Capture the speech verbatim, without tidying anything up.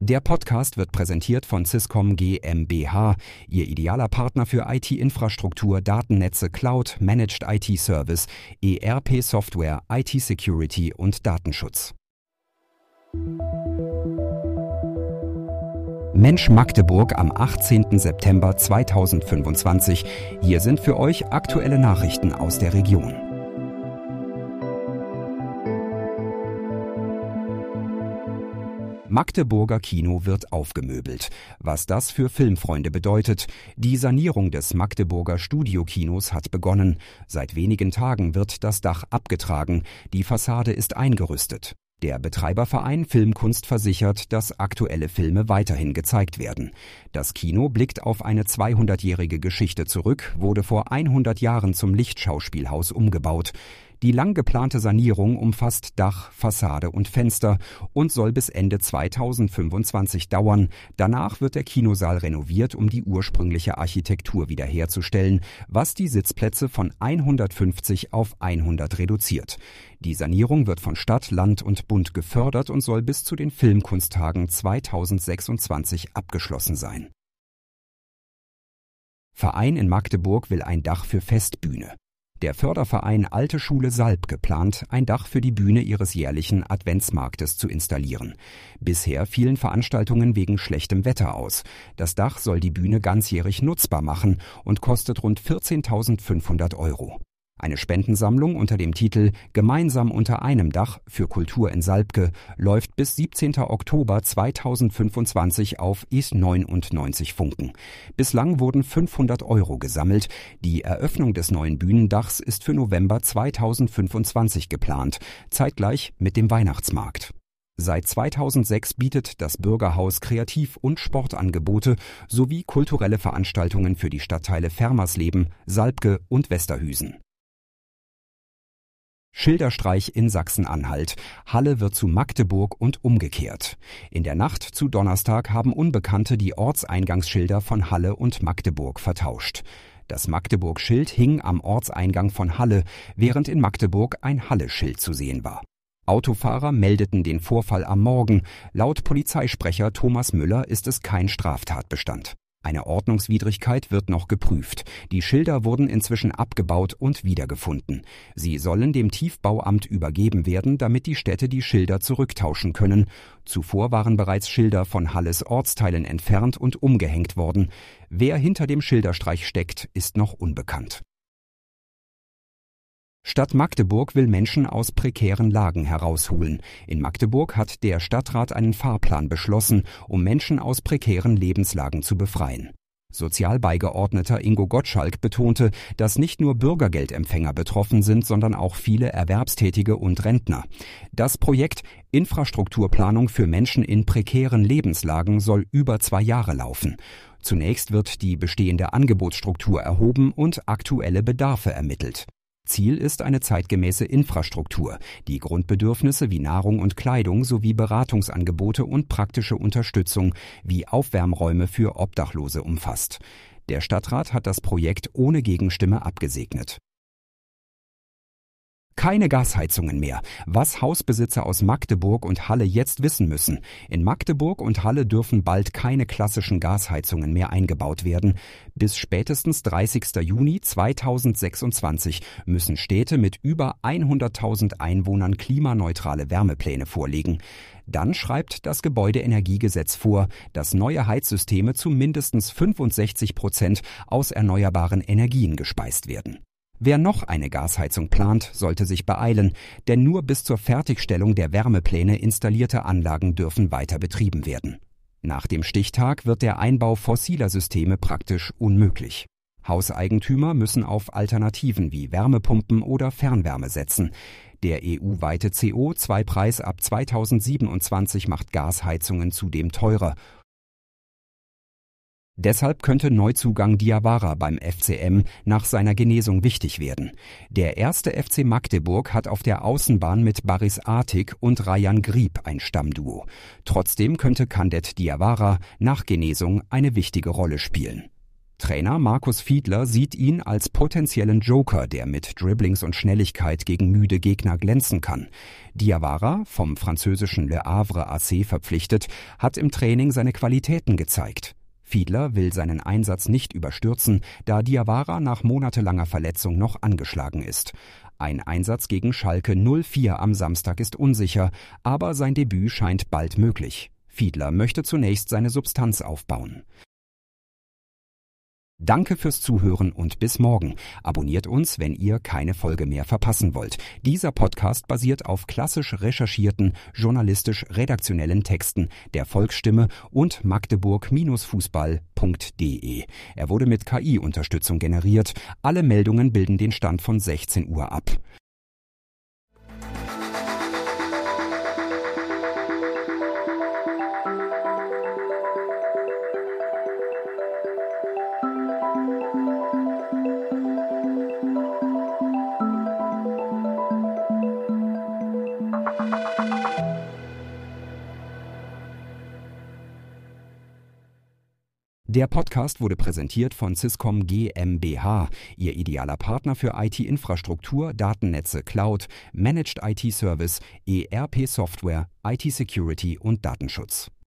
Der Podcast wird präsentiert von Swisscom GmbH, Ihr idealer Partner für I T-Infrastruktur, Datennetze, Cloud, Managed I T-Service, E R P-Software, I T-Security und Datenschutz. Mensch Magdeburg am achtzehnten September zweitausendfünfundzwanzig. Hier sind für euch aktuelle Nachrichten aus der Region. Magdeburger Kino wird aufgemöbelt. Was das für Filmfreunde bedeutet: Die Sanierung des Magdeburger Studiokinos hat begonnen. Seit wenigen Tagen wird das Dach abgetragen. Die Fassade ist eingerüstet. Der Betreiberverein Filmkunst versichert, dass aktuelle Filme weiterhin gezeigt werden. Das Kino blickt auf eine zweihundertjährige Geschichte zurück, wurde vor hundert Jahren zum Lichtschauspielhaus umgebaut. Die lang geplante Sanierung umfasst Dach, Fassade und Fenster und soll bis Ende zweitausendfünfundzwanzig dauern. Danach wird der Kinosaal renoviert, um die ursprüngliche Architektur wiederherzustellen, was die Sitzplätze von hundertfünfzig auf hundert reduziert. Die Sanierung wird von Stadt, Land und Bund gefördert und soll bis zu den Filmkunsttagen zweitausendsechsundzwanzig abgeschlossen sein. Verein in Magdeburg will ein Dach für Festbühne. Der Förderverein Alte Schule Salb geplant, ein Dach für die Bühne ihres jährlichen Adventsmarktes zu installieren. Bisher fielen Veranstaltungen wegen schlechtem Wetter aus. Das Dach soll die Bühne ganzjährig nutzbar machen und kostet rund vierzehntausendfünfhundert Euro. Eine Spendensammlung unter dem Titel »Gemeinsam unter einem Dach für Kultur in Salbke« läuft bis siebzehnten Oktober zweitausendfünfundzwanzig auf is neunundneunzig Funken. Bislang wurden fünfhundert Euro gesammelt. Die Eröffnung des neuen Bühnendachs ist für November zweitausendfünfundzwanzig geplant, zeitgleich mit dem Weihnachtsmarkt. Seit zweitausendsechs bietet das Bürgerhaus Kreativ- und Sportangebote sowie kulturelle Veranstaltungen für die Stadtteile Fermersleben, Salbke und Westerhüsen. Schilderstreich in Sachsen-Anhalt. Halle wird zu Magdeburg und umgekehrt. In der Nacht zu Donnerstag haben Unbekannte die Ortseingangsschilder von Halle und Magdeburg vertauscht. Das Magdeburg-Schild hing am Ortseingang von Halle, während in Magdeburg ein Halle-Schild zu sehen war. Autofahrer meldeten den Vorfall am Morgen. Laut Polizeisprecher Thomas Müller ist es kein Straftatbestand. Eine Ordnungswidrigkeit wird noch geprüft. Die Schilder wurden inzwischen abgebaut und wiedergefunden. Sie sollen dem Tiefbauamt übergeben werden, damit die Städte die Schilder zurücktauschen können. Zuvor waren bereits Schilder von Halles Ortsteilen entfernt und umgehängt worden. Wer hinter dem Schilderstreich steckt, ist noch unbekannt. Stadt Magdeburg will Menschen aus prekären Lagen herausholen. In Magdeburg hat der Stadtrat einen Fahrplan beschlossen, um Menschen aus prekären Lebenslagen zu befreien. Sozialbeigeordneter Ingo Gottschalk betonte, dass nicht nur Bürgergeldempfänger betroffen sind, sondern auch viele Erwerbstätige und Rentner. Das Projekt Infrastrukturplanung für Menschen in prekären Lebenslagen soll über zwei Jahre laufen. Zunächst wird die bestehende Angebotsstruktur erhoben und aktuelle Bedarfe ermittelt. Ziel ist eine zeitgemäße Infrastruktur, die Grundbedürfnisse wie Nahrung und Kleidung sowie Beratungsangebote und praktische Unterstützung wie Aufwärmräume für Obdachlose umfasst. Der Stadtrat hat das Projekt ohne Gegenstimme abgesegnet. Keine Gasheizungen mehr. Was Hausbesitzer aus Magdeburg und Halle jetzt wissen müssen: In Magdeburg und Halle dürfen bald keine klassischen Gasheizungen mehr eingebaut werden. Bis spätestens dreißigsten Juni zweitausendsechsundzwanzig müssen Städte mit über hunderttausend Einwohnern klimaneutrale Wärmepläne vorlegen. Dann schreibt das Gebäudeenergiegesetz vor, dass neue Heizsysteme zu mindestens fünfundsechzig Prozent aus erneuerbaren Energien gespeist werden. Wer noch eine Gasheizung plant, sollte sich beeilen, denn nur bis zur Fertigstellung der Wärmepläne installierte Anlagen dürfen weiter betrieben werden. Nach dem Stichtag wird der Einbau fossiler Systeme praktisch unmöglich. Hauseigentümer müssen auf Alternativen wie Wärmepumpen oder Fernwärme setzen. Der E U-weite C O zwei Preis ab zweitausendsiebenundzwanzig macht Gasheizungen zudem teurer. Deshalb könnte Neuzugang Diawara beim F C M nach seiner Genesung wichtig werden. Der erste F C Magdeburg hat auf der Außenbahn mit Baris Artig und Rayan Grieb ein Stammduo. Trotzdem könnte Candet Diawara nach Genesung eine wichtige Rolle spielen. Trainer Markus Fiedler sieht ihn als potenziellen Joker, der mit Dribblings und Schnelligkeit gegen müde Gegner glänzen kann. Diawara, vom französischen Le Havre A C verpflichtet, hat im Training seine Qualitäten gezeigt. Fiedler will seinen Einsatz nicht überstürzen, da Diawara nach monatelanger Verletzung noch angeschlagen ist. Ein Einsatz gegen Schalke null vier am Samstag ist unsicher, aber sein Debüt scheint bald möglich. Fiedler möchte zunächst seine Substanz aufbauen. Danke fürs Zuhören und bis morgen. Abonniert uns, wenn ihr keine Folge mehr verpassen wollt. Dieser Podcast basiert auf klassisch recherchierten, journalistisch-redaktionellen Texten der Volksstimme und magdeburg-fußball punkt de. Er wurde mit K I-Unterstützung generiert. Alle Meldungen bilden den Stand von sechzehn Uhr ab. Der Podcast wurde präsentiert von Swisscom GmbH, Ihr idealer Partner für I T-Infrastruktur, Datennetze, Cloud, Managed I T-Service, E R P-Software, I T-Security und Datenschutz.